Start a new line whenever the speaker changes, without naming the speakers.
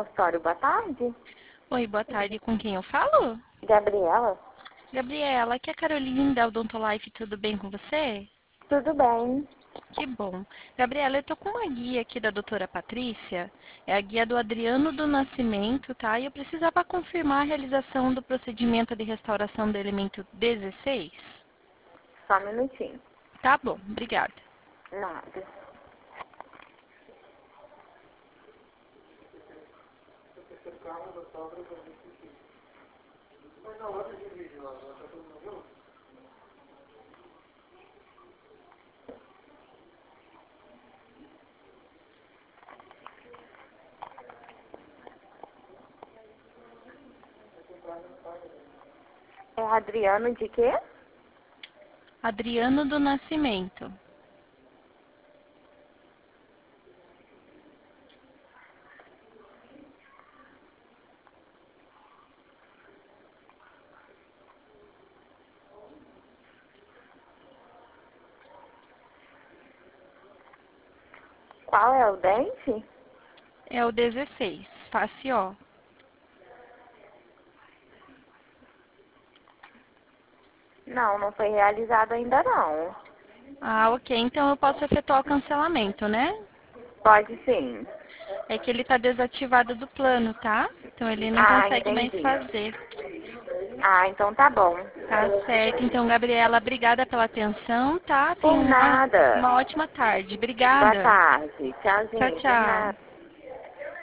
consultório, boa tarde.
Oi, boa tarde. Com quem eu falo?
Gabriela,
Gabriela, aqui é a Caroline da Odontolife. Tudo bem com você?
tudo bem?
Que bom. Gabriela, eu tô com uma guia aqui da doutora Patrícia. É a guia do Adriano do Nascimento, tá? E eu precisava confirmar a realização do procedimento de restauração do elemento 16.
Só um minutinho.
Tá bom, obrigada.
Nada. É Adriano de quê?
Adriano do Nascimento.
Qual é o dente?
É o 16, face O.
Não, não foi realizado ainda não.
Ah, ok. Então eu posso efetuar o cancelamento, né?
Pode sim.
É que ele tá desativado do plano, tá? Então ele não
Ah,
consegue mais
entendi.
fazer.
Ah, então tá bom.
Tá certo. Então, Gabriela, obrigada pela atenção, tá? Tenha
Por nada.
uma ótima tarde.
Boa
Obrigada.
tarde.
Tchau,
Tchauzinho. Por
tchau.
nada.